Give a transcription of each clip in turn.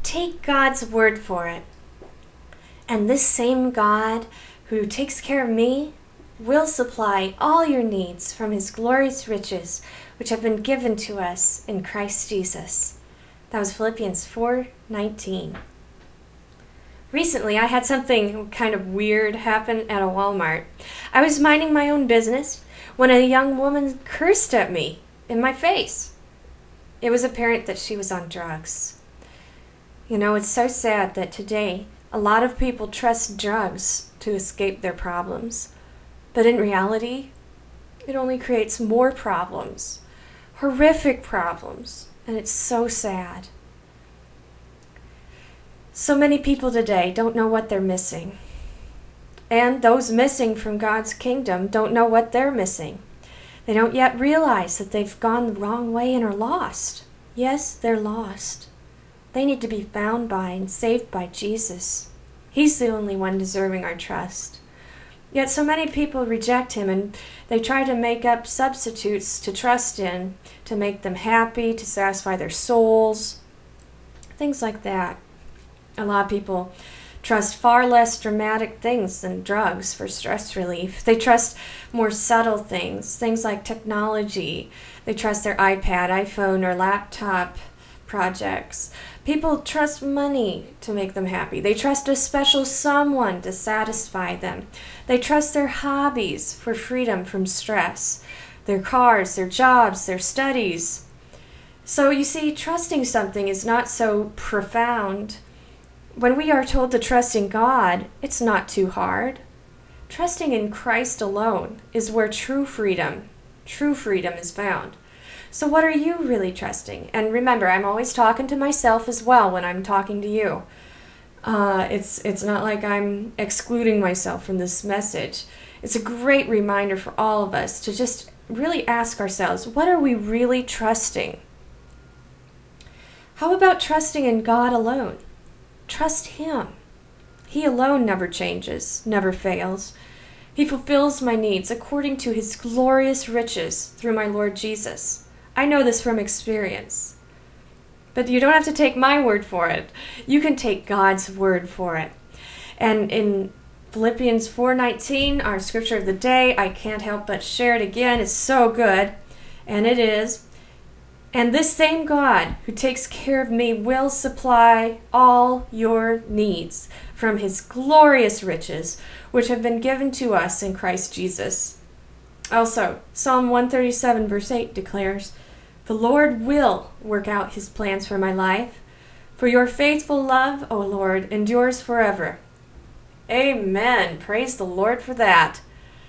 take God's word for it. And this same God who takes care of me will supply all your needs from his glorious riches, which have been given to us in Christ Jesus. That was Philippians 4:19. Recently, I had something kind of weird happen at a Walmart. I was minding my own business when a young woman cursed at me in my face. It was apparent that she was on drugs. You know, it's so sad that today a lot of people trust drugs to escape their problems. But in reality, it only creates more problems, horrific problems, and it's so sad. So many people today don't know what they're missing. And those missing from God's kingdom don't know what they're missing. They don't yet realize that they've gone the wrong way and are lost. Yes, they're lost. They need to be found by and saved by Jesus. He's the only one deserving our trust. Yet so many people reject him, and they try to make up substitutes to trust in, to make them happy, to satisfy their souls, things like that. A lot of people trust far less dramatic things than drugs for stress relief. They trust more subtle things, things like technology. They trust their iPad, iPhone, or laptop projects. People trust money to make them happy. They trust a special someone to satisfy them. They trust their hobbies for freedom from stress, their cars, their jobs, their studies. So you see, trusting something is not so profound. When we are told to trust in God, it's not too hard. Trusting in Christ alone is where true freedom is found. So what are you really trusting? And remember, I'm always talking to myself as well when I'm talking to you. It's not like I'm excluding myself from this message. It's a great reminder for all of us to just really ask ourselves, what are we really trusting? How about trusting in God alone? Trust him. He alone never changes, never fails. He fulfills my needs according to his glorious riches through my Lord Jesus. I know this from experience. But you don't have to take my word for it. You can take God's word for it. And in Philippians 4:19, our scripture of the day, I can't help but share it again. It's so good. And it is, and this same God who takes care of me will supply all your needs from his glorious riches, which have been given to us in Christ Jesus. Also, Psalm 137 verse 8 declares, "The Lord will work out his plans for my life, for your faithful love, O Lord, endures forever." Amen. Praise the Lord for that.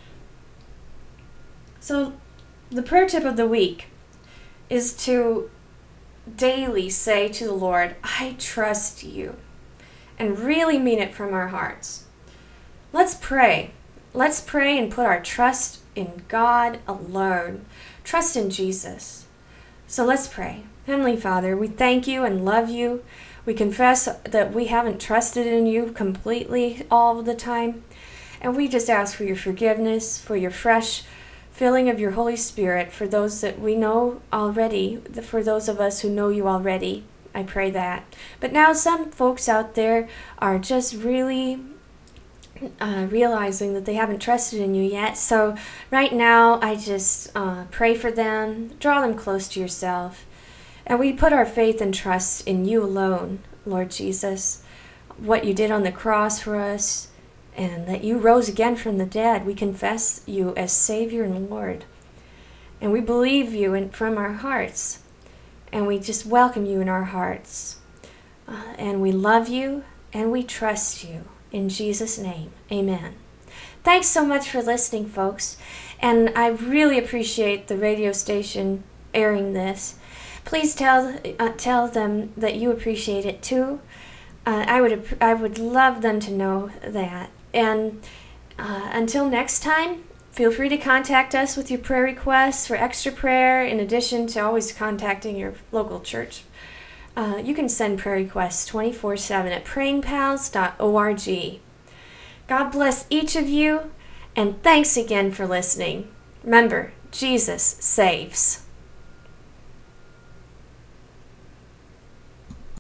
So, the prayer tip of the week is to daily say to the Lord, "I trust you," and really mean it from our hearts. Let's pray. Let's pray and put our trust in God alone. Trust in Jesus. So let's pray. Heavenly Father, we thank you and love you. We confess that we haven't trusted in you completely all the time. And we just ask for your forgiveness, for your fresh filling of your Holy Spirit for those that we know already, for those of us who know you already. I pray that. But now some folks out there are just really realizing that they haven't trusted in you yet. So right now, I just pray for them, draw them close to yourself. And we put our faith and trust in you alone, Lord Jesus. What you did on the cross for us, and that you rose again from the dead. We confess you as Savior and Lord. And we believe you from our hearts. And we just welcome you in our hearts. And we love you, and we trust you. In Jesus' name, amen. Thanks so much for listening, folks. And I really appreciate the radio station airing this. Please tell them that you appreciate it too. I would love them to know that. And until next time, feel free to contact us with your prayer requests for extra prayer, in addition to always contacting your local church. You can send prayer requests 24/7 at prayingpals.org. God bless each of you, and thanks again for listening. Remember, Jesus saves.